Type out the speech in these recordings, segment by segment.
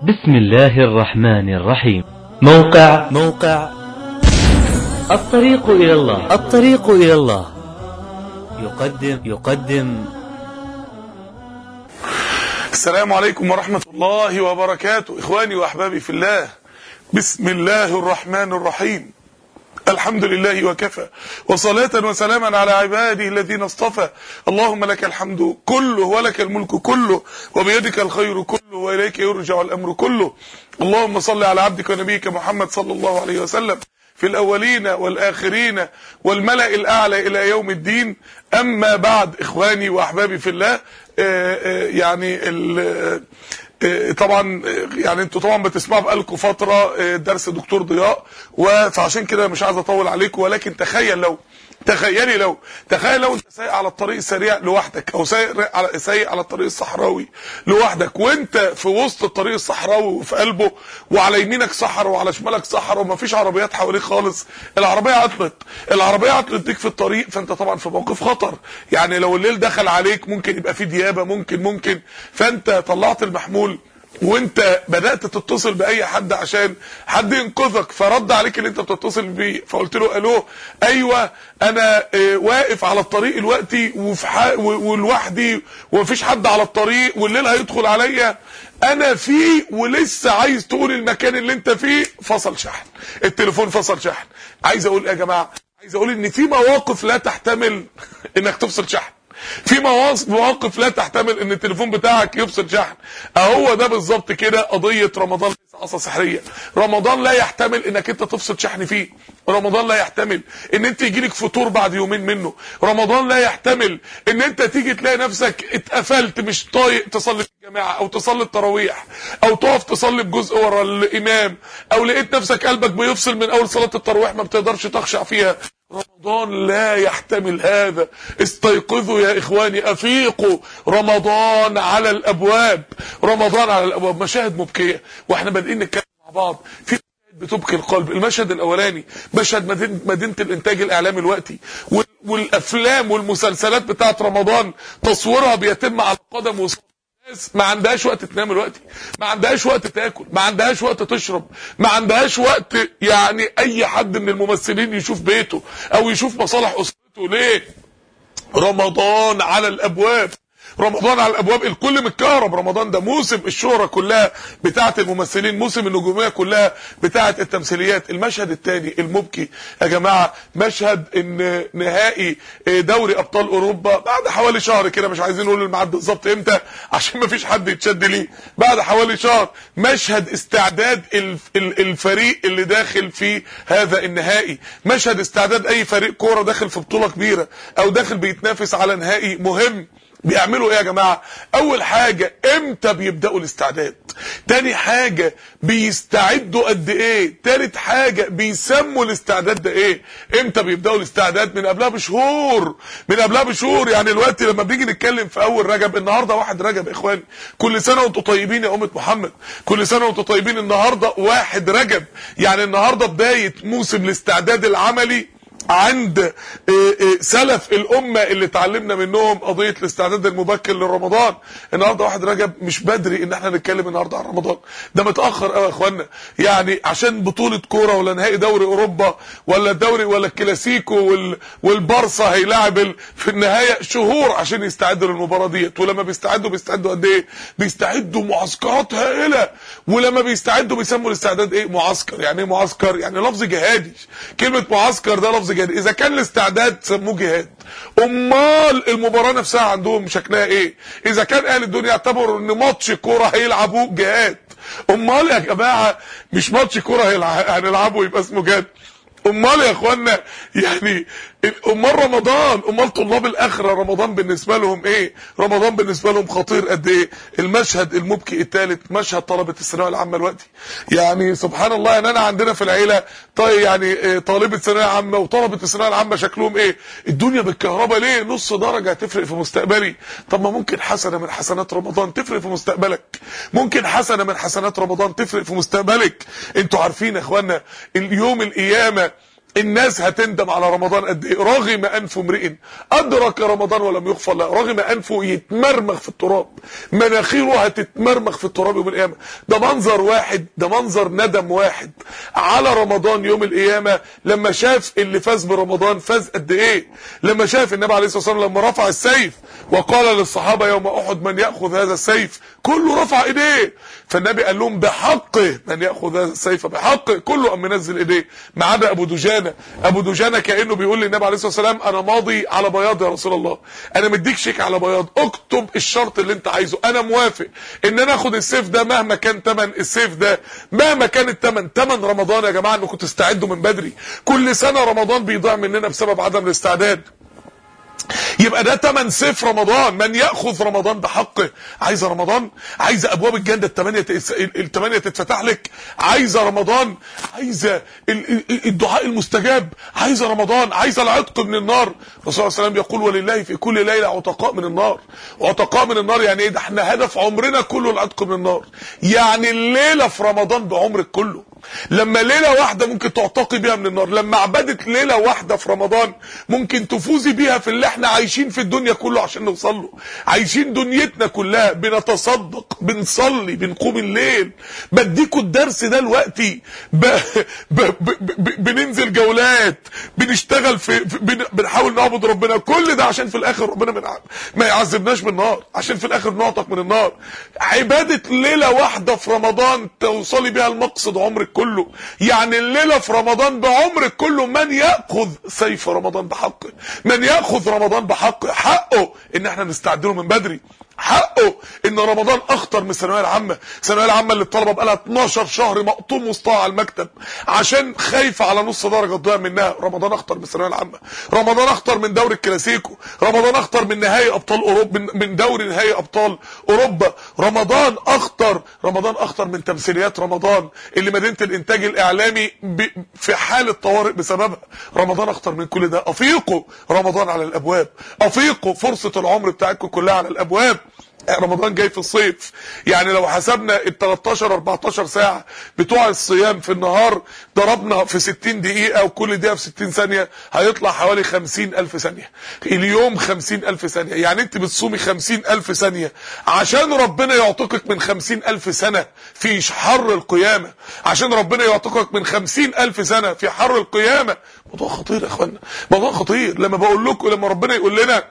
بسم الله الرحمن الرحيم. موقع الطريق إلى الله يقدم السلام عليكم ورحمة الله وبركاته. إخواني وأحبابي في الله، بسم الله الرحمن الرحيم. الحمد لله وكفى، وصلاة وسلاما على عباده الذين اصطفى. اللهم لك الحمد كله ولك الملك كله وبيدك الخير كله وإليك يرجع الأمر كله. اللهم صل على عبدك ونبيك محمد صلى الله عليه وسلم في الأولين والآخرين والملأ الأعلى إلى يوم الدين. أما بعد، إخواني وأحبابي في الله، طبعا يعني انتوا طبعا بتسمعوا بقالكم فتره درس دكتور ضياء، فعشان كده مش عايز اطول عليكم، ولكن تخيل لو انت سايق على الطريق السريع لوحدك، او سايق على الطريق الصحراوي لوحدك، وانت في وسط الطريق الصحراوي وفي قلبه، وعلى يمينك صحراء وعلى شمالك صحراء ومفيش عربيات حواليك خالص. العربيه عطلت ديك في الطريق، فانت طبعا في موقف خطر. يعني لو الليل دخل عليك ممكن يبقى في ديابه، ممكن فانت طلعت المحمول وانت بدأت تتصل بأي حد عشان حد ينقذك، فرد عليك اللي انت بتتصل بيه، فقلت له الو، ايوه انا واقف على الطريق دلوقتي ولوحدي ومفيش حد على الطريق والليل هيدخل عليا، انا فيه ولسه عايز تقول المكان اللي انت فيه، فصل شحن، التليفون فصل شحن. عايز اقول يا جماعة، عايز اقول ان في مواقف لا تحتمل انك تفصل شحن، في مواقف لا تحتمل ان التليفون بتاعك يفصل شحن. اهو ده بالظبط كده قضية رمضان. ليس عصا سحرية. رمضان لا يحتمل انك انت تفصل شحن فيه. رمضان لا يحتمل ان انت يجيلك فطور بعد يومين منه. رمضان لا يحتمل ان انت تيجي تلاقي نفسك اتقفلت، مش طايق تصلي في الجماعة او تصلي التراويح او تقف تصلي بجزء ورا الامام، او لقيت نفسك قلبك بيفصل من اول صلاة التراويح ما بتقدرش تخشع فيها. رمضان لا يحتمل هذا. استيقظوا يا اخواني، افيقوا. رمضان على الابواب، رمضان على الابواب. مشاهد مبكية واحنا بادئين نتكلم مع بعض، في مشاهد بتبكي القلب. المشهد الاولاني مشهد مدينة الانتاج الاعلامي الوقتي، والافلام والمسلسلات بتاعت رمضان تصويرها بيتم على قدم وساق. ما عندهاش وقت تنام الوقت، ما عندهاش وقت تاكل، ما عندهاش وقت تشرب، ما عندهاش وقت يعني اي حد من الممثلين يشوف بيته او يشوف مصالح اسرته. ليه؟ رمضان على الابواب، رمضان على الابواب. الكل متكهرب. رمضان ده موسم الشهرة كلها بتاعه الممثلين، موسم النجوميه كلها بتاعه التمثيليات. المشهد الثاني المبكي يا جماعه، مشهد ان نهائي دوري ابطال اوروبا بعد حوالي شهر كده، مش عايزين نقول الميعاد بالظبط امتى عشان ما فيش حد يتشد ليه، بعد حوالي شهر. مشهد استعداد الفريق اللي داخل في هذا النهائي، مشهد استعداد اي فريق كوره داخل في بطوله كبيره او داخل بيتنافس على نهائي مهم. بيعملوا ايه يا جماعة؟ اول حاجة امتى بيبدأوا الاستعداد، تاني حاجة بيستعدوا قد ايه، تالت حاجة بيسموا الاستعداد ده ايه. امتى بيبدأوا الاستعداد؟ من قبلها بشهور. يعني الوقت لما بنيجي نتكلم في اول رجب، النهاردة 1 رجب يا اخواني، كل سنة وانتم طيبين يا امة محمد، كل سنة وانتم طيبين. النهاردة 1 رجب، يعني النهاردة بداية موسم الاستعداد العملي عند سلف الامه اللي اتعلمنا منهم قضيه الاستعداد المبكر لرمضان. النهارده 1 رجب، مش بدري ان احنا نتكلم النهارده عن رمضان، ده متاخر قوي يا اخوانا. يعني عشان بطوله كوره ولا نهائي دوري اوروبا ولا الدوري ولا الكلاسيكو والبارسا هيلاعب في النهايه شهور عشان يستعدوا للمباراه ديت. ولما بيستعدوا قد ايه؟ بيستعدوا معسكرات هائله. ولما بيستعدوا بيسموا الاستعداد ايه؟ معسكر. يعني ايه معسكر؟ يعني لفظ جهادي. كلمه معسكر ده لفظ جهاد. اذا كان الاستعداد سموه جهاد، امال المباراه نفسها عندهم شكلها ايه؟ اذا كان اهل الدنيا اعتبروا ان ماتش كوره هيلعبوه جهاد، امال يا جماعه مش ماتش كوره هنلعبه يبقى اسمه جهاد؟ امال يا اخوانا يعني امال رمضان، امال طلاب الاخره رمضان بالنسبه لهم ايه؟ رمضان بالنسبه لهم خطير قد ايه؟ المشهد المبكي الثالث مشهد طلبه الثانويه العامه الوقتي. يعني سبحان الله، يعني انا عندنا في العيله طيب يعني طالبه ثانويه عامه وطلبه الثانويه العامه شكلهم ايه؟ الدنيا بالكهرباء. ليه؟ نص درجه هتفرق في مستقبلي. طب ما ممكن حسنه من حسنات رمضان تفرق في مستقبلك، ممكن حسنه من حسنات رمضان تفرق في مستقبلك. انتوا عارفين يا اخوانا اليوم القيامه الناس هتندم على رمضان قد ايه. رغم انف امرئ ادرك رمضان ولم يغفر له، رغم انفه يتمرمغ في التراب، مناخيره هتتمرمغ في التراب يوم القيامه. ده منظر واحد، ده منظر ندم واحد على رمضان يوم القيامه، لما شاف اللي فاز برمضان فاز قد ايه. لما شاف النبي عليه الصلاه والسلام لما رفع السيف وقال للصحابه يوم احد من ياخذ هذا السيف، كله رفع ايديه، فالنبي قال لهم بحقه من ياخذ هذا السيف بحقه، كله قام منزل ايديه ما عدا ابو دجانه. ابو دجانه كانه بيقول للنبي عليه الصلاه والسلام انا ماضي على بياض يا رسول الله، انا مديك شيك على بياض، اكتب الشرط اللي انت عايزه، انا موافق ان انا اخد السيف ده مهما كان ثمن السيف ده، مهما كان الثمن. ثمن رمضان يا جماعه انكم تستعدوا من بدري. كل سنه رمضان بيضيع مننا بسبب عدم الاستعداد، يبقى ده تمن سيف رمضان. من ياخذ رمضان بحقه. عايزه رمضان، عايزه ابواب الجنه الثمانيه تتفتح لك، عايزه رمضان، عايزه الدعاء المستجاب، عايزه رمضان، عايزه العتق من النار. الرسول صلى الله عليه وسلم يقول ولله في كل ليله عتقاء من النار. عتقاء من النار يعني ايه؟ ده احنا هدف عمرنا كله العتق من النار، يعني الليله في رمضان بعمرك كله. لما ليله واحده ممكن تعتقي بيها من النار، لما عبدت ليله واحده في رمضان ممكن تفوزي بيها في اللي احنا عايشين في الدنيا كله عشان نوصل له. عايشين دنيتنا كلها بنتصدق، بنصلي، بنقوم الليل. بديكوا الدرس ده دلوقتي، بننزل جولات، بنشتغل بنحاول نعبد ربنا، كل ده عشان في الاخر ربنا ما يعذبناش بالنار، عشان في الاخر نعتق من النار. عباده ليله واحده في رمضان توصلي بيها المقصد عمرك كله، يعني الليله في رمضان بعمرك كله. من ياخذ سيف رمضان بحقه، من ياخذ رمضان بحقه، حقه ان احنا نستعد له من بدري، حقه ان رمضان اخطر من الثانويه العامه. الثانويه العامه اللي الطلبه بقى لها 12 شهر مقطوم وسطها على المكتب عشان خايفه على نص درجه تضيع منها، رمضان اخطر من الثانويه العامه. رمضان اخطر من دوري الكلاسيكو، رمضان اخطر من نهائي ابطال اوروبا، من دوري نهائي ابطال اوروبا. رمضان اخطر من تمثيليات رمضان اللي مدينه الانتاج الاعلامي في حاله طوارئ بسببها. رمضان اخطر من كل ده. افيقوا، رمضان على الابواب، افيقوا، فرصه العمر بتاعتكم كلها على الابواب. رمضان جاي في الصيف، يعني لو حسبنا ال 13 14 ساعه بتوع الصيام في النهار ضربنا في 60 دقيقه وكل دقيقه في 60 ثانيه هيطلع حوالي 50,000 ثانيه. اليوم 50,000 ثانيه، يعني انت بتصومي 50,000 ثانيه عشان ربنا يعتقك من 50,000 سنه في حر القيامه، عشان ربنا يعتقك من 50,000 سنه في حر القيامه. موضوع خطير يا اخوانا، موضوع خطير. لما بقول لكم، لما ربنا يقول لنا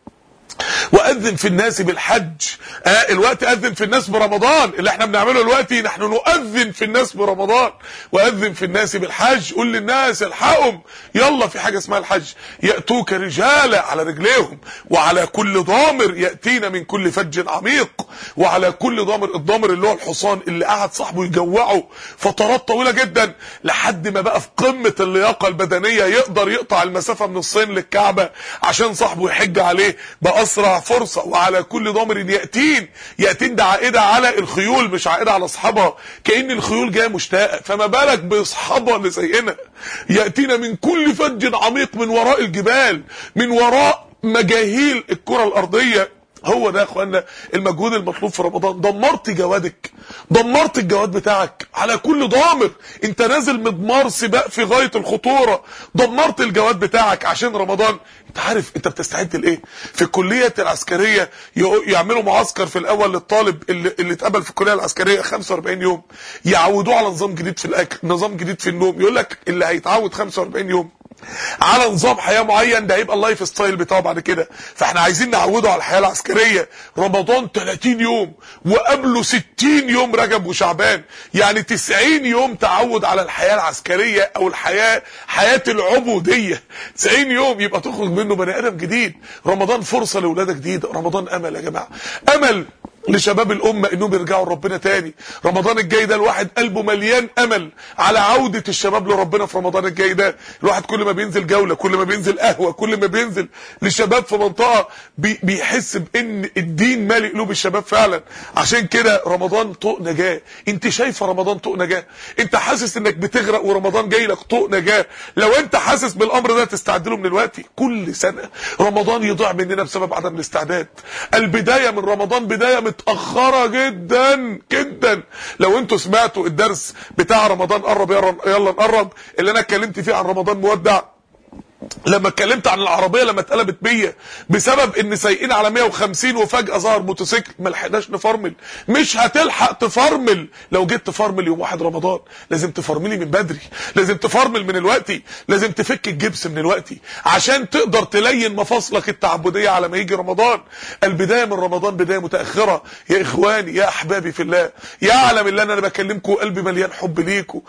واذن في الناس بالحج، الوقت اذن في الناس برمضان، اللي احنا بنعمله دلوقتي نحن نؤذن في الناس برمضان. واذن في الناس بالحج، قول للناس الحقهم، يلا في حاجه اسمها الحج، ياتوك رجالا على رجليهم وعلى كل ضامر ياتينا من كل فج عميق. وعلى كل ضامر، الضامر اللي هو الحصان اللي قعد صاحبه يجوعه فترات طويله جدا لحد ما بقى في قمه اللياقه البدنيه، يقدر يقطع المسافه من الصين للكعبه عشان صاحبه يحج عليه بأسرع فرصة. وعلى كل ضامر يأتين ده عائدة على الخيول مش عائدة على أصحابها، كأن الخيول جاية مشتاقة، فما بالك بأصحابها اللي زينا. يأتينا من كل فج عميق، من وراء الجبال، من وراء مجاهيل الكرة الأرضية. هو ده يا اخوانا المجهود المطلوب في رمضان. دمرت جوادك، دمرت الجواد بتاعك على كل ضامر، انت نازل مضمار سباق في غايه الخطوره، دمرت الجواد بتاعك عشان رمضان. انت عارف انت بتستعد لايه؟ في الكليه العسكريه يعملوا معسكر في الاول للطالب اللي اتقبل في الكليه العسكريه 45 يوم، يعودوه على نظام جديد في الاكل، نظام جديد في النوم. يقول لك اللي هيتعود 45 يوم على نظام حياه معين ده هيبقى اللايف ستايل بتاعه بعد كده. فاحنا عايزين نعوده على الحياه العسكريه. رمضان 30 يوم وقبله 60 يوم رجب وشعبان، يعني 90 يوم تعود على الحياه العسكريه او حياه العبوديه. 90 يوم يبقى تخرج منه بني ادم جديد. رمضان فرصه لاولادك جديده، رمضان امل يا جماعه، امل لشباب الامه انهم يرجعوا لربنا تاني. رمضان الجاي ده الواحد قلبه مليان امل على عوده الشباب لربنا في رمضان الجاي ده. الواحد كل ما بينزل جوله، كل ما بينزل قهوه، كل ما بينزل لشباب في منطقه بيحس بان الدين مالي قلوب الشباب فعلا. عشان كده رمضان طوق نجاه. انت شايفه رمضان طوق نجاه؟ انت حاسس انك بتغرق ورمضان جاي لك طوق نجاه؟ لو انت حاسس بالامر ده تستعد له من دلوقتي. كل سنه رمضان يضيع مننا بسبب عدم الاستعداد. البدايه من رمضان بدايه متأخرة جدا جدا. لو انتوا سمعتوا الدرس بتاع رمضان قرب يلا نقرب اللي انا اتكلمت فيه عن رمضان مودع، لما اتكلمت عن العربيه لما اتقلبت بيا بسبب ان سايقين على 150 وفجاه ظهر موتوسيكل ما لحقناش نفرمل. مش هتلحق تفرمل لو جيت تفرمل يوم 1 رمضان، لازم تفرملي من بدري، لازم تفرمل من الوقت، لازم تفك الجبس من الوقت عشان تقدر تلين مفاصلك التعبديه على ما يجي رمضان. البدايه من رمضان بدايه متاخره يا اخواني يا احبابي في الله. يعلم اللي انا بكلمكم قلبي مليان حب ليكم.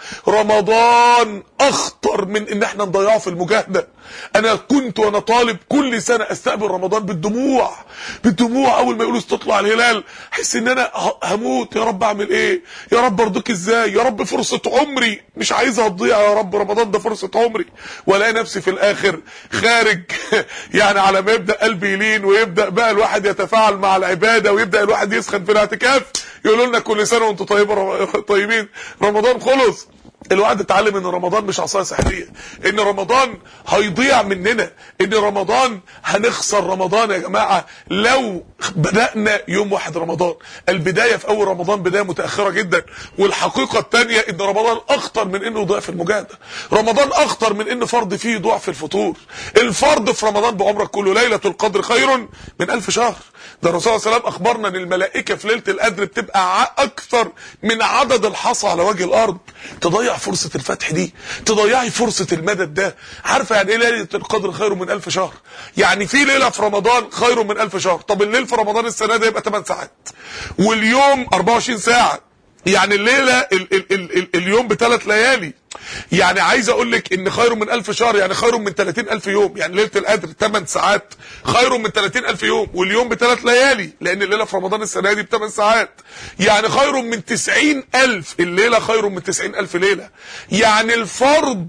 رمضان اخطر من ان احنا نضيعه في المجاهده. انا كنت وانا طالب كل سنه استقبل رمضان بالدموع اول ما يقولوا تطلع الهلال احس ان انا هموت. يا رب اعمل ايه؟ يا رب ارضيك ازاي؟ يا رب فرصه عمري مش عايزها تضيع يا رب، رمضان ده فرصه عمري. والاقي نفسي في الاخر خارج يعني على ما يبدا قلبي يلين ويبدا بقى الواحد يتفاعل مع العباده ويبدا الواحد يسخن في الاعتكاف يقولوا لنا كل سنه وانتم طيبين رمضان خلص. الواحد اتعلم ان رمضان مش عصايه سحريه، ان رمضان هيضيع مننا، ان رمضان هنخسر رمضان يا جماعه لو بدانا يوم 1 رمضان. البدايه في اول رمضان بدايه متاخره جدا. والحقيقه الثانيه ان رمضان اخطر من انه يضيع في المجاهده. رمضان اخطر من ان فرض فيه يضيع في الفطور. الفرض في رمضان بعمرك كله. ليله القدر خير من 1000 شهر. ده الرسول صلى الله عليه وسلم اخبرنا ان الملائكه في ليله القدر بتبقى اكثر من عدد الحصى على وجه الارض. تضيع فرصة الفتح دي، تضيعي فرصة المدد ده. عارفة يعني ايه ليلة القدر خير من 1000 شهر؟ يعني في ليلة في رمضان خير من 1000 شهر. طب الليل في رمضان السنة ده يبقى 8 ساعات واليوم 24 ساعة، يعني الليلة اليوم ب3 ليالي. يعني عايز اقول لك ان خير من 1000 شهر يعني خير من 30,000 يوم. يعني ليله القدر 8 ساعات خير من 30,000 يوم، واليوم ب3 ليالي لان الليله في رمضان السنه دي ب8 ساعات. يعني خير من 90,000 الليله، خير من 90,000 ليله. يعني الفرض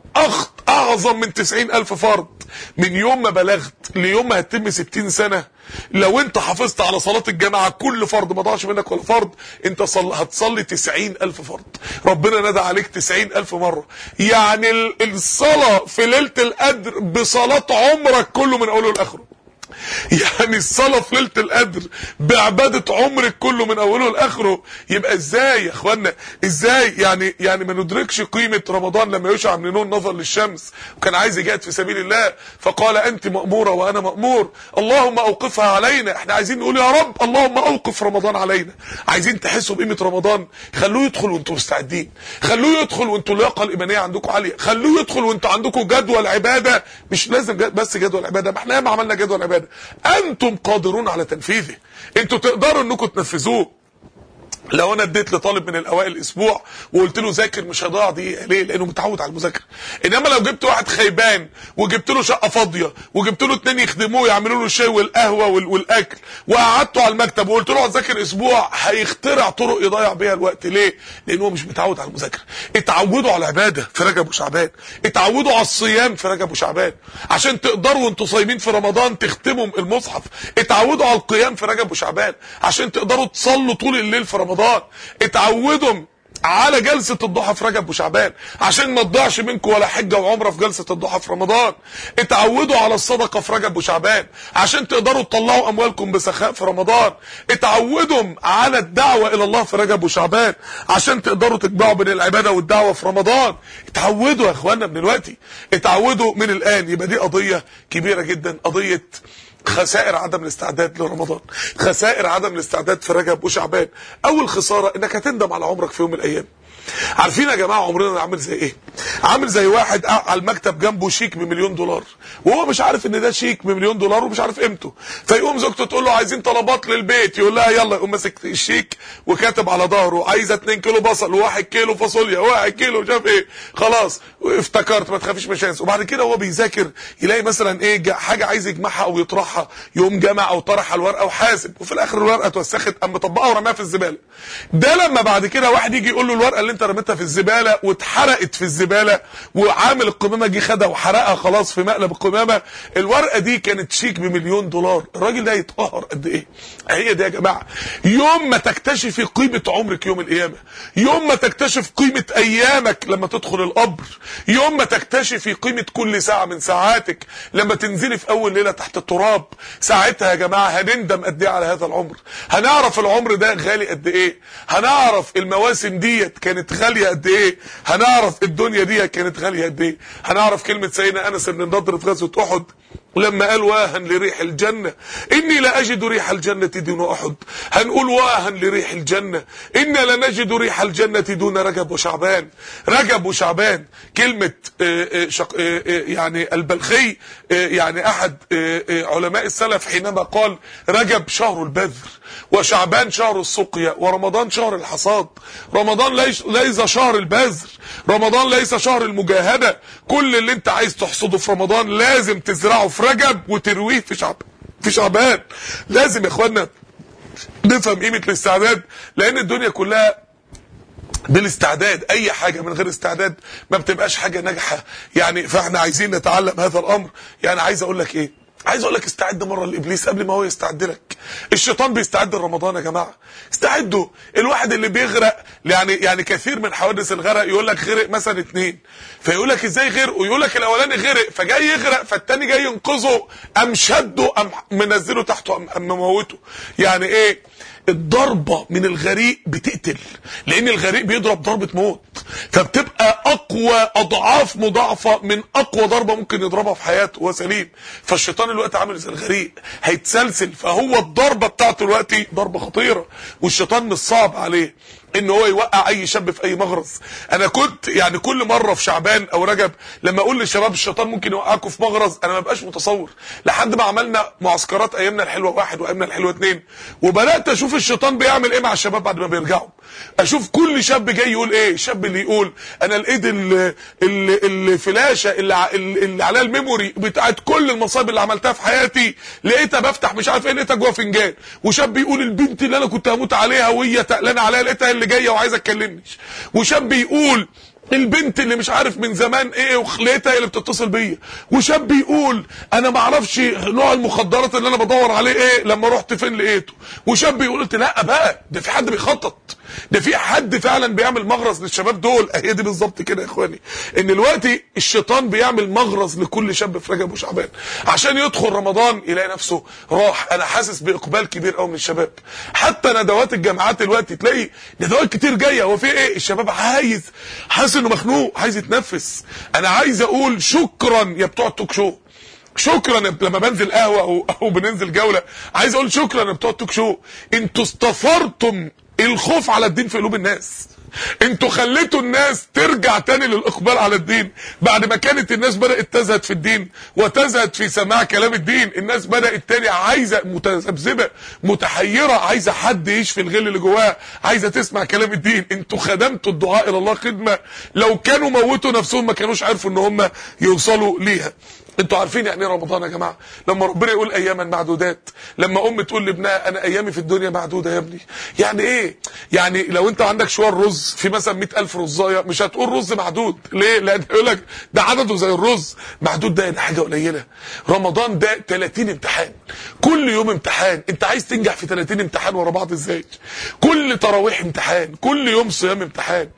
اعظم من 90,000 فرض. من يوم ما بلغت ليوم ما هتتم 60 سنة لو انت حافظت على صلاة الجماعة كل فرض ما ضاعش منك ولا فرض، انت هتصلي 90,000 فرض. ربنا ندى عليك 90,000 مرة. يعني الصلاة في ليلة القدر بصلاة عمرك كله من اوله لاخره. يعني الصلاة في ليلة القدر بعبادة عمرك كله من اوله لاخره. يبقى ازاي يا اخوانا ازاي يعني ما ندركش قيمة رمضان لما يشع من نون نظر للشمس وكان عايز يجاهد في سبيل الله فقال انت مأمورة وانا مأمور اللهم اوقفها علينا. احنا عايزين نقول يا رب اللهم اوقف رمضان علينا. عايزين تحسوا بقيمة رمضان، خلوه يدخل وانتم مستعدين، خلوه يدخل وانتم اللياقة الإيمانية عندكم عالية، خلوه يدخل وانتم عندكم جدول عبادة. مش لازم بس جدول عبادة، ما احنا ياما عملنا جدول عبادة انتم قادرون على تنفيذه، انتوا تقدروا انكم تنفذوه. لو انا اديت لطالب من الاوائل اسبوع وقلت له ذاكر مش هيضيع دقيقه، ليه؟ لانه متعود على المذاكره. انما لو جبت واحد خيبان وجبت له شقه فاضيه وجبت له 2 يخدموه يعملوا له الشاي والقهوه والاكل وقعدته على المكتب وقلت له ذاكر اسبوع، هيخترع طرق يضيع بيها الوقت. ليه؟ لانه هو مش متعود على المذاكره. اتعودوا على العباده في رجب وشعبان، اتعودوا على الصيام في رجب وشعبان عشان تقدروا وانتوا صايمين في رمضان تختموا المصحف. اتعودوا على القيام في رجب وشعبان عشان تقدروا تصلوا طول الليل في رمضان. اتعودوا على جلسة الضحى في رجب وشعبان عشان ما تضيعش منكم ولا حجة وعمرة في جلسة الضحى في رمضان. اتعودوا على الصدقة في رجب وشعبان عشان تقدروا تطلعوا اموالكم بسخاء في رمضان. اتعودوا على الدعوة الى الله في رجب وشعبان عشان تقدروا تجمعوا بين العبادة والدعوة في رمضان. اتعودوا يا اخوانا من دلوقتي، اتعودوا من الان. يبقى دي قضية كبيرة جدا، قضية خسائر عدم الاستعداد لرمضان، خسائر عدم الاستعداد في رجب وشعبان. اول خسارة انك هتندم على عمرك في يوم من الايام. عارفين يا جماعه عمرنا عامل زي ايه؟ عامل زي واحد على المكتب جنبه شيك ب1,000,000 وهو مش عارف ان ده شيك ب1,000,000 ومش عارف قيمته. فيقوم زوجته تقول له عايزين طلبات للبيت، يقول لها يلا، يقوم ماسك الشيك وكاتب على ظهره عايزه 2 كيلو بصل و1 كيلو فاصوليا و1 كيلو مش عارف ايه. خلاص افتكرت ما تخافيش مش هنسى. وبعد كده هو بيذاكر يلاقي مثلا ايه حاجه عايز يجمعها او يطرحها، يقوم جمع او طرح على الورقه وحاسب، وفي الاخر الورقه اتوسخت قام مطبقها ورماها في الزباله. ده لما بعد كده واحد يجي يقول له الورقه اللي انت رميتها في الزباله واتحرقت في الزباله الزباله، وعامل القمامه جه خدها وحرقها خلاص في مقلب القمامه. الورقه دي كانت شيك ب1,000,000 $. الراجل ده يتقهر قد ايه؟ هي دي يا جماعه. يوم ما تكتشفي قيمه عمرك يوم القيامه، يوم ما تكتشف قيمه ايامك لما تدخل القبر، يوم ما تكتشفي قيمه كل ساعه من ساعاتك لما تنزلي في اول ليله تحت التراب، ساعتها يا جماعه هنندم قد ايه على هذا العمر. هنعرف العمر ده غالي قد ايه، هنعرف المواسم ديت كانت غاليه قد ايه، هنعرف الدنيا دي كانت غاليه قد ايه، هنعرف كلمه سيدنا انس بن النضر في غزوه احد لما قال واها لريح الجنة إني لا أجد ريح الجنة دون أحد. هنقول واها لريح الجنة إنا لنجد ريح الجنة دون رجب وشعبان. رجب وشعبان كلمة يعني البلخي يعني أحد علماء السلف حينما قال رجب شهر البذر وشعبان شهر السقيا ورمضان شهر الحصاد. رمضان ليس شهر البذر، رمضان ليس شهر المجاهدة. كل اللي انت عايز تحصده في رمضان لازم تزرعه في رجب وترويه في شعبان. لازم يا اخوانا نفهم قيمة الاستعداد، لان الدنيا كلها بالاستعداد. اي حاجة من غير استعداد ما بتبقاش حاجة ناجحة يعني. فاحنا عايزين نتعلم هذا الامر. يعني عايز اقول لك ايه، عايز اقول لك استعد مره لابليس قبل ما هو يستعد لك. الشيطان بيستعد لرمضان يا جماعه، استعدوا. الواحد اللي بيغرق يعني كثير من حوادث الغرق يقول لك غرق مثلا 2، فيقول لك ازاي غرق، ويقول لك الاولاني غرق فجاي يغرق فالتاني جاي ينقذه قام شده قام منزله تحته قام مموته. يعني ايه؟ الضربة من الغريق بتقتل، لان الغريق بيضرب ضربة موت، فبتبقى اقوى اضعاف مضاعفة من اقوى ضربة ممكن يضربها في حياته وهو سليم. فالشيطان الوقت عامل زي الغريق هيتسلسل، فهو الضربة بتاعته الوقت ضربة خطيرة، والشيطان مش صعب عليه ان هو يوقع اي شاب في اي مغرز. انا كنت يعني كل مره في شعبان او رجب لما اقول للشباب الشيطان ممكن يوقعكم في مغرز، انا ما بقاش متصور لحد ما عملنا معسكرات ايامنا الحلوه 1 وايامنا الحلوه 2، وبدات اشوف الشيطان بيعمل ايه مع الشباب بعد ما بيرجعوا. اشوف كل شاب جاي يقول ايه. الشاب اللي يقول انا لقيت الفلاشه اللي عليها الميموري بتاعت كل المصايب اللي عملتها في حياتي لقيتها بفتح مش عارف ايه لقيتها جوه فنجان. وشاب يقول البنت اللي انا كنت هموت عليها وهي تقلانه عليها لقيتها اللي جايه وعايزه تكلمنيش. وشاب يقول البنت اللي مش عارف من زمان ايه وخليتها هي اللي بتتصل بيا. وشاب يقول انا ما اعرفش نوع المخدرات اللي انا بدور عليه ايه لما رحت فين لقيته. وشاب يقول قلت لا بقى ده في حد بيخطط، ده في حد فعلا بيعمل مغرز للشباب دول. هي دي بالظبط كده يا اخواني، ان دلوقتي الشيطان بيعمل مغرز لكل شاب في رجب وشعبان عشان يدخل رمضان يلاقي نفسه راح. انا حاسس باقبال كبير قوي من الشباب، حتى ندوات الجامعات دلوقتي تلاقي ندوات كتير جايه. هو في ايه؟ الشباب حاسس انه مخنوق عايز يتنفس. انا عايز اقول شكرا يا بتوع التوك شو، شكرا لما بنزل قهوه او بننزل جوله، عايز اقول شكرا يا بتوع التوك شو. انتوا استثرتم الخوف على الدين في قلوب الناس، انتوا خليتوا الناس ترجع تاني للاقبال على الدين بعد ما كانت الناس بدات تزهد في الدين وتزهد في سماع كلام الدين. الناس بدات تاني عايزه متذبذبه متحيره، عايزه حد يشفي الغل اللي جواها، عايزه تسمع كلام الدين. انتوا خدمتوا الدعاء الى الله خدمه لو كانوا موتوا نفسهم ما كانوش عارفوا ان هم يوصلوا ليها. انتوا عارفين يعني ايه رمضان يا جماعه؟ لما ربنا يقول اياما معدودات، لما ام تقول لابنها انا ايامي في الدنيا معدوده يا ابني. يعني ايه؟ يعني لو انت عندك شويه رز في مثلا 100,000 رزايه مش هتقول رز معدود. ليه؟ لان يقول لك ده عدده زي الرز. معدود ده يعني حاجه قليله. رمضان ده 30 امتحان، كل يوم امتحان. انت عايز تنجح في 30 امتحان ورا بعض ازاي؟ كل تراويح امتحان، كل يوم صيام امتحان،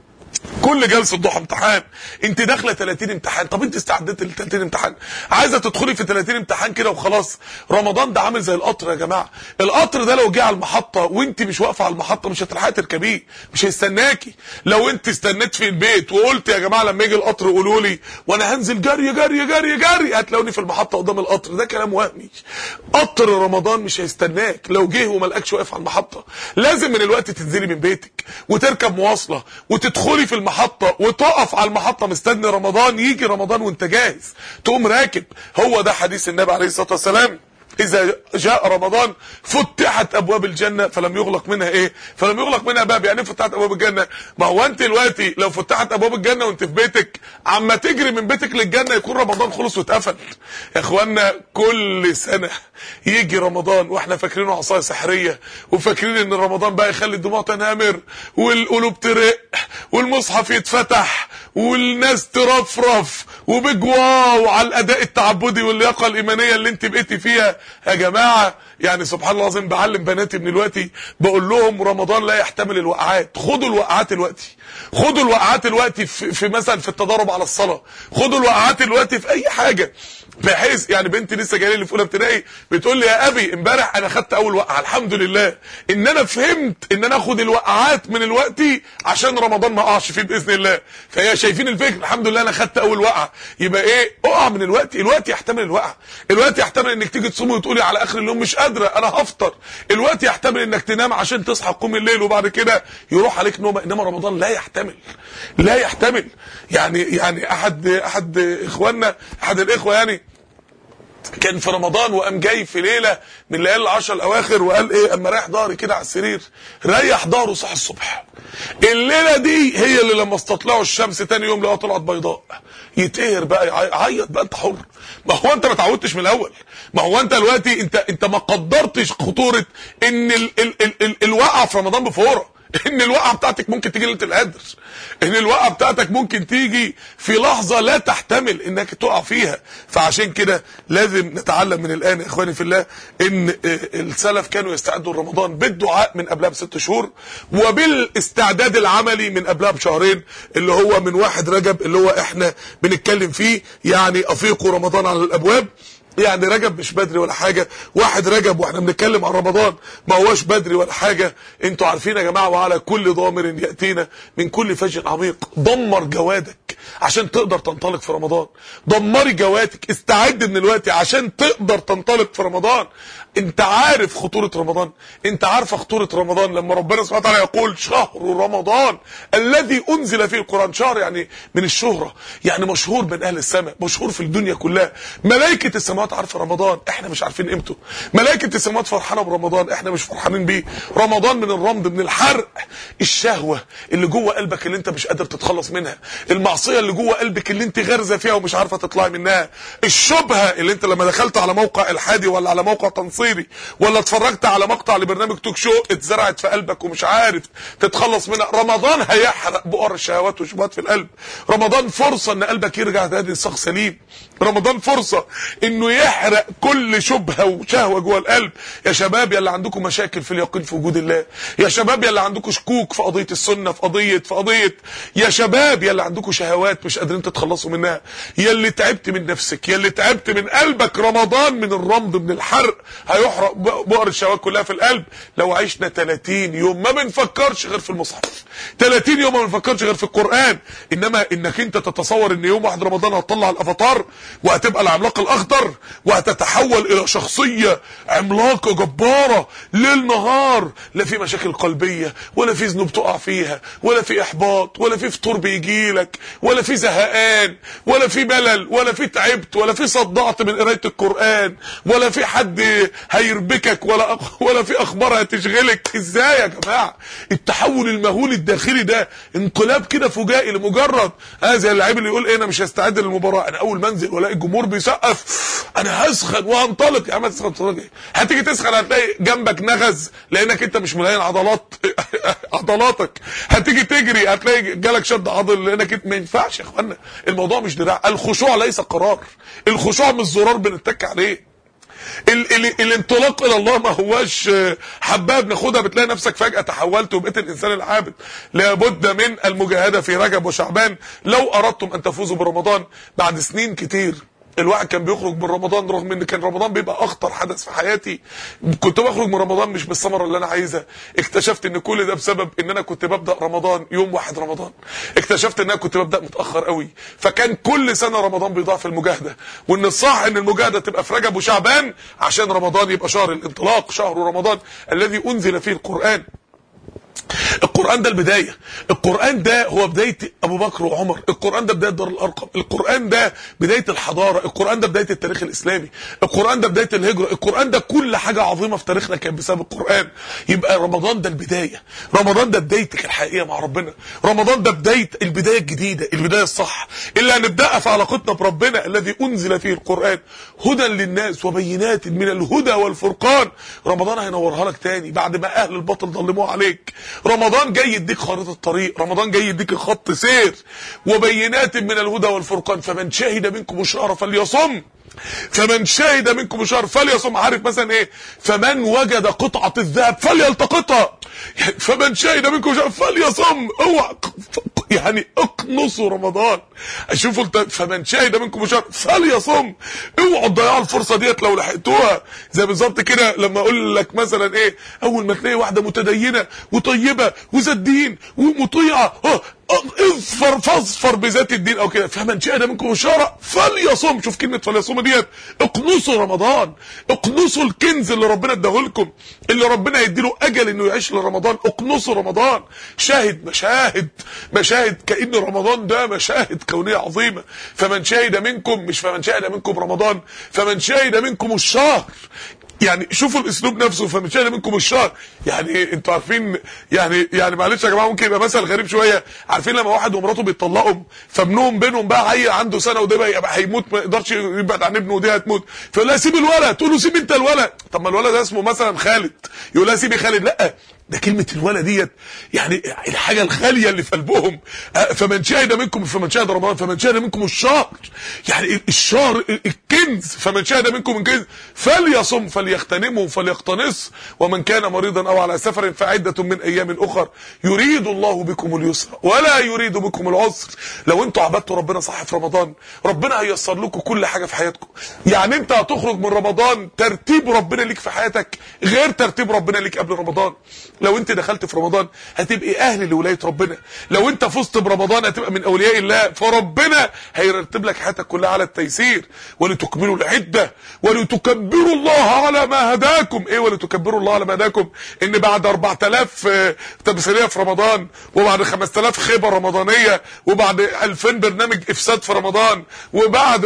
كل جلسه ضحى امتحان. انت داخله 30 امتحان. طب انت استعدت ل 30 امتحان؟ عايزه تدخلي في 30 امتحان كده وخلاص؟ رمضان ده عامل زي القطر يا جماعه. القطر ده لو جه على المحطه وانت مش واقفه على المحطه مش هتلحقي تركبيه، مش هيستناكي. لو انت استنيت في البيت وقلت يا جماعه لما يجي القطر قولوا لي وانا هنزل جري جري جري جري هتلاقوني في المحطه قدام القطر. ده كلام وهمي. قطر رمضان مش هيستناك لو جه وما لقاكش واقف على المحطه. لازم من الوقت تنزلي من بيتك وتركب مواصله وتدخلي في المحطة وتقف على المحطة مستني رمضان. يجي رمضان وانت جاهز تقوم راكب. هو ده حديث النبي عليه الصلاة والسلام اذا جاء رمضان فتحت ابواب الجنه فلم يغلق منها ايه؟ فلم يغلق منها باب. يعني فتحت ابواب الجنه، ما هو انت دلوقتي لو فتحت ابواب الجنه وانت في بيتك عما تجري من بيتك للجنه يكون رمضان خلص واتقفل. يا اخوانا كل سنه يجي رمضان واحنا فاكرينه عصايه سحريه، وفاكرين ان رمضان بقى يخلي الدموع تنهمر والقلوب ترق والمصحف يتفتح والناس ترفرف وبجواو على الاداء التعبدي واللياقه الايمانيه اللي انت بقيتي فيها. يا جماعه يعني سبحان الله العظيم بعلم بناتي من دلوقتي بقول لهم رمضان لا يحتمل الوقعات. خدوا الوقعات دلوقتي، خدوا الوقعات دلوقتي في مثلا في التدرب على الصلاه، خدوا الوقعات دلوقتي في اي حاجه، بحيث يعني بنتي لسه جايه لي في اولى ابتدائي بتقول لي يا ابي امبارح انا خدت اول وقعه، الحمد لله ان انا فهمت ان انا اخد الوقعات من الوقت عشان رمضان ما اقعش فيه باذن الله. فهي شايفين الفكر، الحمد لله انا خدت اول وقعه. يبقى ايه؟ اقع من الوقت يحتمل الوقعه، الوقت يحتمل انك تيجي تصومي وتقولي على اخر اليوم مش قادره انا هفطر، الوقت يحتمل انك تنام عشان تصحى تقوم الليل وبعد كده يروح عليك نوم. انما رمضان لا يحتمل، لا يحتمل. يعني احد اخواننا، احد الاخوه يعني كان في رمضان وقام جاي في ليله من ليالي العشر الاواخر وقال ايه؟ اما رايح ظهري كده على السرير ريح ظهره صحى الصبح. الليله دي هي اللي لما استطلعوا الشمس تاني يوم لقاها طلعت بيضاء، يتقهر بقى يعيط بقى. انت حر، ما هو انت ما اتعودتش من الاول، ما هو انت دلوقتي انت ما قدرتش خطوره ان الوقعه في رمضان بفوره، ان الوقعه بتاعتك ممكن تيجي ليله القدر، ان الوقعه بتاعتك ممكن تيجي في لحظه لا تحتمل انك تقع فيها. فعشان كده لازم نتعلم من الان يا اخواني في الله ان السلف كانوا يستعدوا لرمضان بالدعاء من قبلها ب6 شهور، وبالاستعداد العملي من قبلها بشهرين، اللي هو من 1 رجب اللي هو احنا بنتكلم فيه. يعني افيقوا رمضان على الابواب، يعني رجب مش بدري ولا حاجة، 1 رجب واحنا بنتكلم عن رمضان ما هواش بدري ولا حاجة. انتوا عارفين يا جماعة، وعلى كل ضامر يأتينا من كل فج عميق. دمر جوادك عشان تقدر تنطلق في رمضان، دمري جوادك، استعد من الوقت عشان تقدر تنطلق في رمضان. انت عارف خطورة رمضان، انت عارفة خطورة رمضان لما ربنا سبحانه وتعالى يقول شهر رمضان الذي انزل فيه القرآن. شهر يعني من الشهرة، يعني مشهور بين اهل السماء، مشهور في الدنيا كلها. ملائكة السماوات عارفة رمضان، احنا مش عارفين قيمته. ملائكة السماوات فرحانة برمضان، احنا مش فرحانين بيه. رمضان من الرمض، من الحرق، الشهوة اللي جوه قلبك اللي انت مش قادر تتخلص منها، المعصية اللي جوه قلبك اللي انت غارزة فيها ومش عارفة تطلعي منها، الشبهة اللي انت لما دخلت على موقع الحادي ولا على موقع تنصيري ولا اتفرجت على مقطع لبرنامج توك شو اتزرعت في قلبك ومش عارف تتخلص منها. رمضان هيحرق بؤر الشهوات والشبهات في القلب. رمضان فرصة ان قلبك يرجع تاني صاغ سليم. رمضان فرصة انه يحرق كل شبهة وشهوة جوه القلب. يا شباب يا اللي عندكم مشاكل في اليقين في وجود الله، يا شباب يا اللي عندكم شكوك في قضية السنة، في قضية، يا شباب يا اللي عندكم شهوات مش قادرين تتخلصوا منها، يا اللي تعبت من نفسك، يا اللي تعبت من قلبك. رمضان من الرمض، من الحرق، هيحرق بؤر الشهوات كلها في القلب. لو عشنا 30 يوم ما بنفكرش غير في المصحف، 30 يوم ما بنفكرش غير في القرآن. انما انك انت تتصور ان يوم 1 رمضان هتطلع الافاتار وهتبقى العملاق الاخضر وهتتحول الى شخصية عملاقة جبارة ليل نهار، لا في مشاكل قلبية ولا في ذنوب تقع فيها ولا في احباط ولا في فطور بيجيلك ولا في زهقان ولا في ملل ولا في تعبت ولا في صدعت من قراية القرآن ولا في حد هيربكك ولا في اخبار هتشغلك. ازاي يا جماعة؟ التحول المهول الداخلي ده انقلاب كده فجائي لمجرد زي اللاعب اللي يقول ايه انا مش هستعد للمباراة، انا اول منزل والاقي الجمهور بيسقف انا هسخن وهنطلق. يا عم تسخن ايه؟ هتيجي تسخن هتلاقي جنبك نغز لانك انت مش ملايين عضلاتك. هتيجي تجري هتلاقي جالك شد عضل لانك انت ما ينفعش. يا اخوانا الموضوع مش دراع، الخشوع ليس قرار، الخشوع مش زرار بنتك عليه. الانطلاق الى الله ما هواش حباب ناخدها بتلاقي نفسك فجأة تحولت وبقيت الانسان العابد. لابد من المجاهدة في رجب وشعبان لو اردتم ان تفوزوا برمضان. بعد سنين كتير الواحد كان بيخرج من رمضان، رغم ان كان رمضان بيبقى اخطر حدث في حياتي، كنت بخرج من رمضان مش بالثمره اللي انا عايزها. اكتشفت ان كل ده بسبب ان انا كنت ببدا رمضان يوم 1 رمضان. اكتشفت ان انا كنت ببدا متاخر قوي، فكان كل سنه رمضان بيضيع في المجاهده، وان الصح ان المجاهده تبقى في رجب وشعبان عشان رمضان يبقى شهر الانطلاق، شهر رمضان الذي انزل فيه القران. القرآن ده البداية، القرآن ده هو بداية أبو بكر وعمر، القرآن ده بداية دار الأرقم، القرآن ده بداية الحضارة، القرآن ده بداية التاريخ الإسلامي، القرآن ده بداية الهجرة، القرآن ده كل حاجة عظيمة في تاريخنا كانت بسبب القرآن. يبقى رمضان ده البداية، رمضان ده بدايتك الحقيقية مع ربنا، رمضان ده البداية الجديدة، البداية الصح اللي هنبدأها في علاقتنا بربنا الذي أنزل فيه القرآن هدى للناس وبينات من الهدى والفرقان. رمضان هينورها لك تاني بعد ما أهل الباطل ظلموه عليك. رمضان جاي يديك خريطة الطريق، رمضان جاي يديك خط سير وبينات من الهدى والفرقان. فمن شهد منكم الشهر فليصم، فمن شهد منكم الشهر فليصم. عارف مثلا ايه؟ فمن وجد قطعة الذهب فليلتقطها، فمن شهد منكم الشهر فليصم. اوعى يعني اقنصوا رمضان. اشوفوا فمن شهد منكم الشهر فليصم. اوعوا تضيعوا الفرصه ديت لو لحقتوها. زي بالظبط كده لما اقول لك مثلا ايه، اول ما تلاقي واحده متدينه وطيبه وذات دين ومطيعه اصفر فاصفر بذات الدين او كده، فمن شهد منكم الشهر فليصم. شوف كلمه فليصم ديت، اقنصوا رمضان، اقنصوا الكنز اللي ربنا اداه لكم، اللي ربنا يديله اجل انه يعيش لرمضان. اقنصوا رمضان، شاهد مشاهد كأن رمضان ده مشاهد كونيه عظيمه. فمن شهد منكم، مش فمن شهد منكم رمضان، فمن شهد منكم الشهر. يعني شوفوا الاسلوب نفسه، فمن شهد منكم الشهر. يعني ايه؟ انتوا عارفين يعني معلش يا جماعه ممكن يبقى مثل غريب شويه. عارفين لما واحد ومراته بيتطلقوا فابنهم بينهم بقى عيل عنده سنه وده بقى هيموت، ما يقدرش يبعد عن ابنه ودي هتموت، فيقول لها سيب الولد، تقول له سيب انت الولد. طب ما الولد ده اسمه مثلا خالد، يقول لها سيبي خالد. لا، ده كلمة الولد ديت يعني الحاجة الخالية اللي في قلبهم. فمن شهد منكم، فمن شهد رمضان، فمن شهد منكم الشهر، يعني الشهر الكنز. فمن شهد منكم الكنز فليصم فليغتنمه فليقتنص، ومن كان مريضا او على سفر فعدة من ايام اخر يريد الله بكم اليسر ولا يريد بكم العسر. لو انتوا عبدتوا ربنا صح في رمضان، ربنا هييسر لكم كل حاجة في حياتكم. يعني انت هتخرج من رمضان ترتيب ربنا ليك في حياتك غير ترتيب ربنا ليك قبل رمضان. لو انت دخلت في رمضان هتبقى اهل لولايه ربنا، لو انت فزت برمضان هتبقى من اولياء الله، فربنا هيرتب لك حياتك كلها على التيسير. ولتكملوا العده ولتكبروا الله على ما هداكم. ايه ولتكبروا الله على ما هداكم؟ ان بعد 4000 تمثيليه في رمضان، وبعد 5000 خيبه رمضانيه، وبعد 2000 برنامج افساد في رمضان، وبعد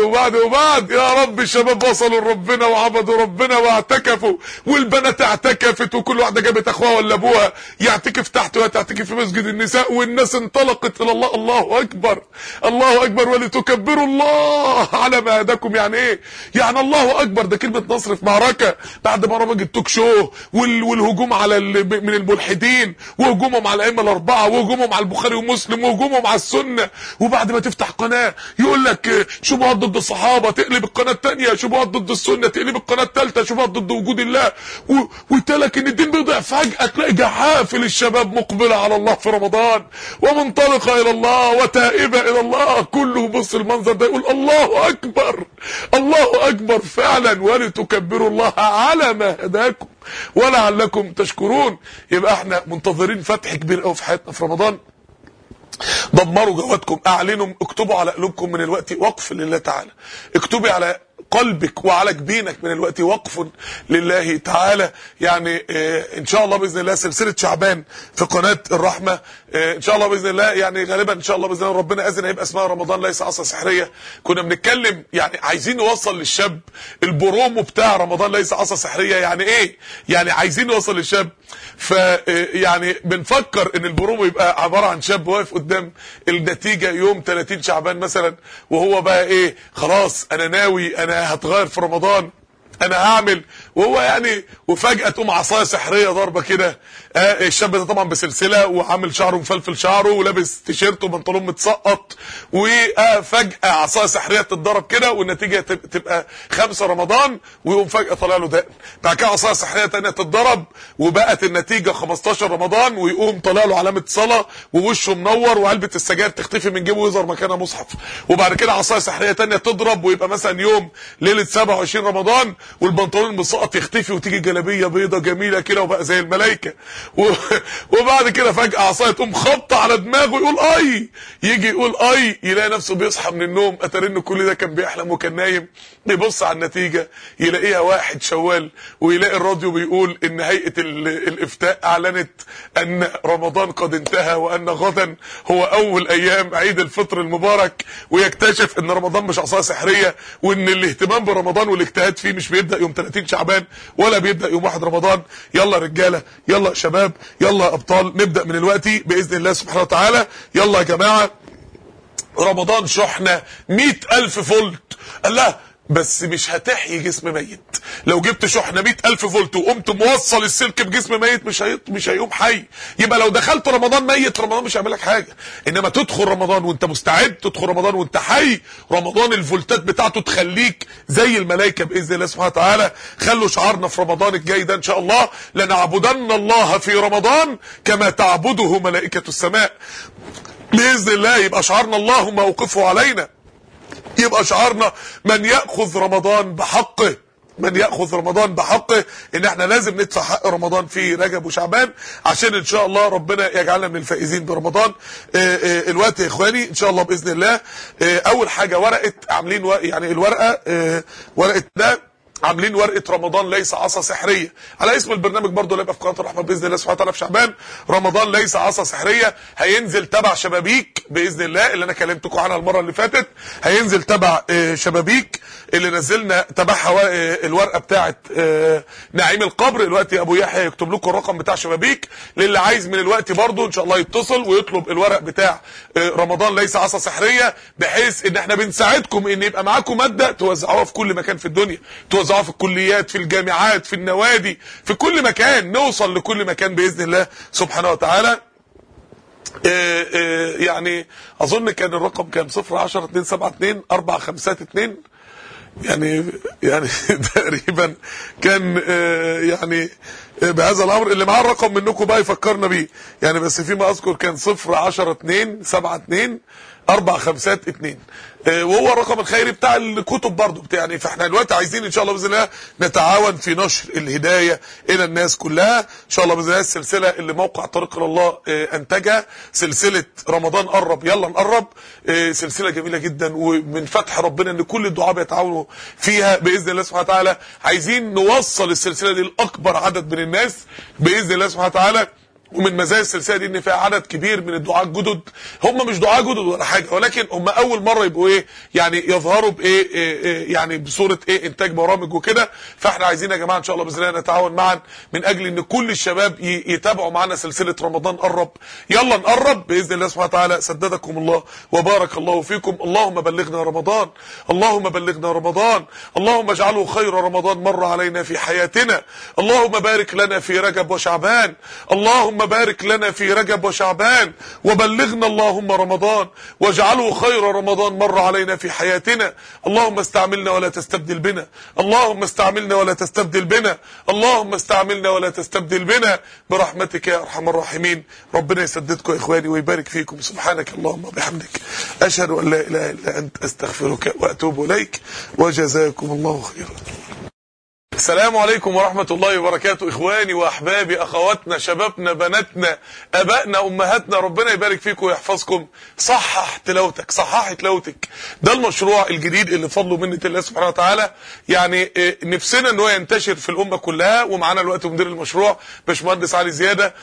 يا رب الشباب وصلوا لربنا وعبدوا ربنا واعتكفوا، والبنات اعتكفت، وكل واحده جابت اخوها ولا ابوها يعتكف تحت وهي تعتكف في مسجد النساء، والناس انطلقت الى الله. الله اكبر، الله اكبر. ولتكبروا الله على ما هداكم. يعني ايه؟ يعني الله اكبر ده كلمه نصر في معركه، بعد برامج التوك شو والهجوم على من الملحدين، وهجومهم على الائمه الاربعه، وهجومهم على البخاري ومسلم، وهجومهم على السنه. وبعد ما تفتح قناه يقول لك شبهات ضد الصحابه، تقلب القناه الثانيه شبهات ضد السنه، تقلب القناه الثالثه شبهات ضد وجود الله، ويتلك ان الدين بيضيع. فجاه تلاقي جحافل الشباب مقبله على الله في رمضان، ومنطلقه الى الله وتائبه الى الله. كله بص المنظر ده يقول الله اكبر، الله اكبر فعلا. ولتكبروا الله على ما هداكم ولعلكم تشكرون. يبقى احنا منتظرين فتح كبير قوي في حياتنا في رمضان. دمروا جواتكم، اعلنوا، اكتبوا على قلوبكم من الوقت وقف لله تعالى. اكتبي على قلبك وعلى جبينك من الوقت وقف لله تعالى. يعني ان شاء الله باذن الله سلسله شعبان في قناه الرحمه ان شاء الله باذن الله، يعني غالبا ان شاء الله باذن الله ربنا اذن هيبقى اسمها رمضان ليس عصا سحريه. كنا بنتكلم يعني عايزين نوصل للشاب البرومو بتاع رمضان ليس عصا سحريه. يعني ايه؟ يعني عايزين نوصل للشاب، يعني بنفكر ان البرومو يبقى عباره عن شاب واقف قدام النتيجه يوم 30 شعبان مثلا، وهو بقى ايه، خلاص انا ناوي، انا هتغير في رمضان، انا هعمل، وهو يعني وفجأة تقوم عصايه سحريه ضربه كده. الشاب ده طبعا بسلسله وعامل شعره مفلفل شعره ولابس تيشيرت وبنطلون متسقط، وفجأة عصايه سحريه تتضرب كده والنتيجه تبقى 5 رمضان، ويقوم فجأة طالع له دقن. بعد كده عصايه سحريه ثانيه تتضرب وبقت النتيجه 15 رمضان، ويقوم طالع له علامه صلاه ووشه منور، وعلبه السجاير تختفي من جيبه ويظهر مكانها مصحف. وبعد كده عصايه سحريه ثانيه تضرب ويبقى مثلا يوم ليله 27 رمضان، والبنطلون المسقط يختفي وتيجي جلابيه بيضه جميله كده وبقى زي الملائكه وبعد كده فجاه عصايه تقوم خبطه على دماغه يقول اي، يجي يقول اي يلاقي نفسه بيصحى من النوم، اتاري انه كل ده كان بيحلم وكان نايم. يبص على النتيجه يلاقيها 1 شوال، ويلاقي الراديو بيقول ان هيئه الافتاء اعلنت ان رمضان قد انتهى وان غدا هو اول ايام عيد الفطر المبارك، ويكتشف ان رمضان مش عصايه سحريه، وان الاهتمام برمضان والاجتهاد فيه مش بيبدا يوم 30 شعبان ولا بيبدا يوم 1 رمضان. يلا رجاله، يلا شباب، يلا ابطال، نبدا من الوقت باذن الله سبحانه وتعالى. يلا يا جماعه، رمضان شحنه 100,000 فولت. الله، بس مش هتحيي جسم ميت. لو جبت شحنه 100,000 فولت وقمت موصل السلك بجسم ميت مش هيقوم حي. يبقى لو دخلت رمضان ميت، رمضان مش هيعمل لك حاجه. انما تدخل رمضان وانت مستعد، تدخل رمضان وانت حي، رمضان الفولتات بتاعته تخليك زي الملائكه باذن الله سبحانه وتعالى. خلوا شعارنا في رمضان الجاي ده ان شاء الله: لنعبدن الله في رمضان كما تعبده ملائكه السماء. باذن الله يبقى شعارنا اللهم اوقفه علينا، يبقى شعارنا من يأخذ رمضان بحقه، من يأخذ رمضان بحقه، ان احنا لازم ندفع حق رمضان في رجب وشعبان عشان ان شاء الله ربنا يجعلنا من الفائزين برمضان. الوقت يا اخواني ان شاء الله باذن الله، اول حاجه ورقه، عاملين يعني الورقه، ورقه ده عاملين ورقه رمضان ليس عصا سحريه على اسم البرنامج برضه، اللي يبقى في قناه الرحمه باذن الله سبحانه وتعالى في شعبان. رمضان ليس عصا سحريه هينزل تبع شبابيك باذن الله، اللي انا كلمتكم عنها المره اللي فاتت. هينزل تبع شبابيك اللي نزلنا تبعها الورقه بتاعه نعيم القبر. الوقت ابو يحيى يكتب لكم الرقم بتاع شبابيك، للي عايز من الوقت برضه ان شاء الله يتصل ويطلب الورق بتاع رمضان ليس عصا سحريه، بحيث ان احنا بنساعدكم ان يبقى معاكم ماده توزعوها في كل مكان في الدنيا، توزعوها في الكليات، في الجامعات، في النوادي، في كل مكان، نوصل لكل مكان باذن الله سبحانه وتعالى. يعني اظن كان الرقم كان 010-272-452 يعني تقريبا كان يعني بهذا الامر. اللي معاه الرقم منكم بقى يفكرنا بيه يعني، بس فيما اذكر كان 010-272-452 وهو الرقم الخيري بتاع الكتب برضو يعني. فاحنا دلوقتي عايزين ان شاء الله باذن الله نتعاون في نشر الهدايه الى الناس كلها ان شاء الله باذن الله. السلسله اللي موقع طريق الى الله انتجها، سلسله رمضان قرب يلا نقرب، سلسله جميله جدا، ومن فتح ربنا ان كل الدعاء بيتعاونوا فيها باذن الله سبحانه وتعالى. عايزين نوصل السلسله دي لاكبر عدد من الناس باذن الله سبحانه وتعالى. ومن مزايا السلسله دي ان فيها عدد كبير من الدعاء الجدد، هم مش دعاء جدد ولا حاجه، ولكن هم اول مره يبقوا يعني يظهروا يعني بصوره انتاج برامج وكده. فاحنا عايزين يا جماعه ان شاء الله باذن الله نتعاون معا من اجل ان كل الشباب يتابعوا معنا سلسله رمضان قرب يلا نقرب باذن الله سبحانه وتعالى. سددكم الله وبارك الله فيكم. اللهم بلغنا رمضان، اللهم بلغنا رمضان، اللهم اجعله خير رمضان مر علينا في حياتنا. اللهم بارك لنا في رجب وشعبان، اللهم بارك لنا في رجب وشعبان، وبلغنا اللهم رمضان واجعله خير رمضان مر علينا في حياتنا. اللهم استعملنا ولا تستبدل بنا، اللهم استعملنا ولا تستبدل بنا، اللهم استعملنا ولا تستبدل بنا برحمتك يا ارحم الراحمين. ربنا يسددكم يا اخواني ويبارك فيكم. سبحانك اللهم وبحمدك، اشهد ان لا اله الا انت، استغفرك واتوب اليك، وجزاكم الله خيرا. السلام عليكم ورحمة الله وبركاته. اخواني واحبابي، اخواتنا، شبابنا، بناتنا، ابائنا، امهاتنا، ربنا يبارك فيكم ويحفظكم. صحح تلاوتك، صحح تلاوتك، ده المشروع الجديد اللي فضله منة الله سبحانه وتعالى. يعني نفسنا ان هو ينتشر في الامه كلها، ومعانا الوقت مدير المشروع باشمهندس علي زياده.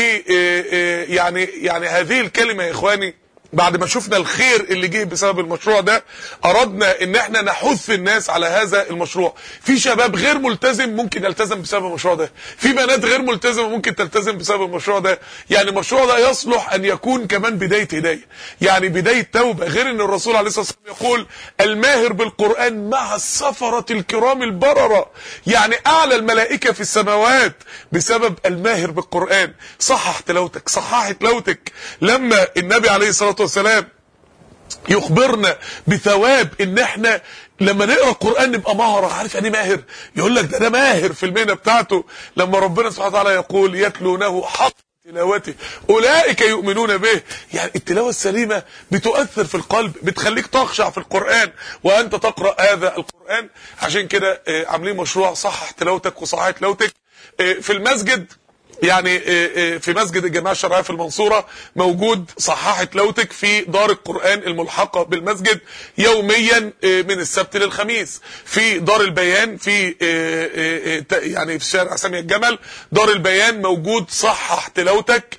ويعني هذه الكلمه يا اخواني بعد ما شفنا الخير اللي جه بسبب المشروع ده، اردنا ان احنا نحث الناس على هذا المشروع. في شباب غير ملتزم ممكن يلتزم بسبب المشروع ده، في بنات غير ملتزمه ممكن تلتزم بسبب المشروع ده. يعني المشروع ده يصلح ان يكون كمان بدايه هدايه، يعني بدايه توبه. غير ان الرسول عليه الصلاه والسلام يقول الماهر بالقران مع السفره الكرام البرره، يعني اعلى الملائكه في السماوات بسبب الماهر بالقران. صحح تلاوتك، صحح تلاوتك. لما النبي عليه الصلاه والسلام يخبرنا بثواب ان احنا لما نقرا القران نبقى مهره. عارف يعني ماهر؟ يقول لك ده ماهر في المهنه بتاعته. لما ربنا سبحانه وتعالى يقول يتلونه حق تلاوته اولئك يؤمنون به. يعني التلاوه السليمه بتؤثر في القلب، بتخليك تخشع في القران وانت تقرا هذا القران. عشان كده عاملين مشروع صحح تلاوتك وصحح تلاوتك في المسجد. يعني في مسجد الجماعة الشرعية في المنصورة موجود صحاح تلاوتك في دار القرآن الملحقة بالمسجد يوميا من السبت للخميس. في دار البيان في يعني في شارع سامي الجمل دار البيان موجود صحح تلاوتك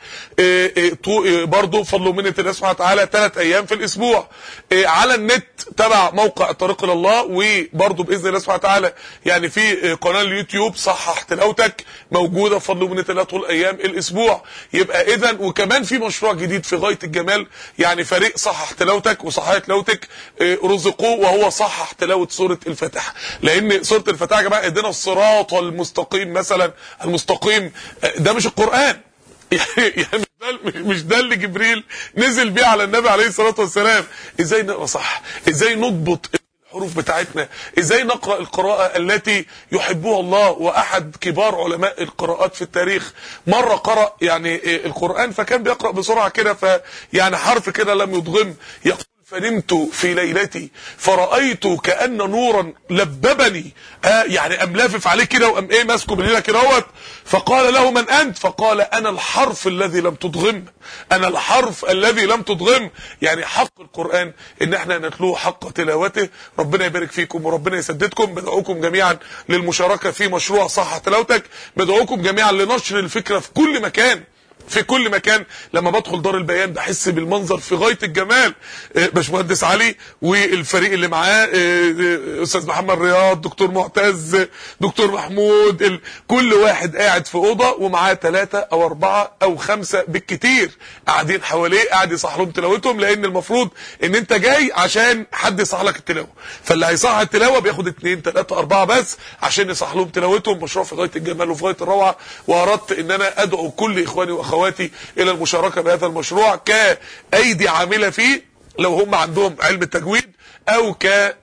برضو فضل ومنة الله سبحانه وتعالى 3 أيام في الأسبوع على النت تبع موقع الطريق إلى الله. وبرضو بإذن الله سبحانه وتعالى يعني في قناة اليوتيوب صحح تلاوتك موجودة بفضل ومنة الله طول ايام الاسبوع. يبقى اذا وكمان في مشروع جديد في غايه الجمال، يعني فريق صحح تلاوتك وصحح تلاوتك رزقوه وهو صحح تلاوه سوره الفاتحه. لان سوره الفاتحه يا جماعه ادينا الصراط المستقيم مثلا، المستقيم ده مش القران يعني مش ده اللي جبريل نزل بيه على النبي عليه الصلاه والسلام. ازاي نقرا صح؟ ازاي نضبط الحروف بتاعتنا؟ ازاي نقرأ القراءة التي يحبها الله؟ واحد كبار علماء القراءات في التاريخ مرة قرأ يعني القرآن فكان بيقرأ بسرعة كده، فيعني حرف كده لم يضغم، يقول فنمت في ليلتي فرأيت كأن نورا لببني يعني قام لافف عليه كده وقام ايه ماسكه بالليله كده اهوت. فقال له من انت؟ فقال انا الحرف الذي لم تضغم، انا الحرف الذي لم تضغم. يعني حق القرآن ان احنا نتلوه حق تلاوته. ربنا يبارك فيكم وربنا يسددكم. بدعوكم جميعا للمشاركة في مشروع صحح تلاوتك. بدعوكم جميعا لنشر الفكرة في كل مكان، في كل مكان. لما بدخل دار البيان بحس بالمنظر في غايه الجمال. باشمهندس علي والفريق اللي معاه استاذ محمد رياض، دكتور معتز، دكتور محمود، كل واحد قاعد في اوضه ومعاه 3 أو 4 أو 5 بالكتير قاعدين حواليه، قاعد يصحح لهم تلاوتهم. لان المفروض ان انت جاي عشان حد يصحح لك التلاوه، فاللي هيصحح التلاوه بياخد 2 3 4 بس عشان يصحح لهم تلاوتهم. مشروع في غايه الجمال وفي غايه الروعه. واردت ان انا ادعو كل اخواني واخواتي الى المشاركه بهذا المشروع كايدي عامله فيه، لو هم عندهم علم التجويد او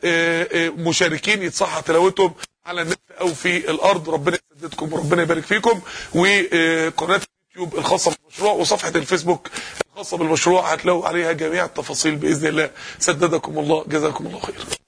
كمشاركين يتصحح تلاوتهم على النت او في الارض. ربنا يسددكم وربنا يبارك فيكم. وقناه اليوتيوب الخاصه بالمشروع وصفحه الفيسبوك الخاصه بالمشروع هتلاقوا عليها جميع التفاصيل باذن الله. سددكم الله، جزاكم الله خير.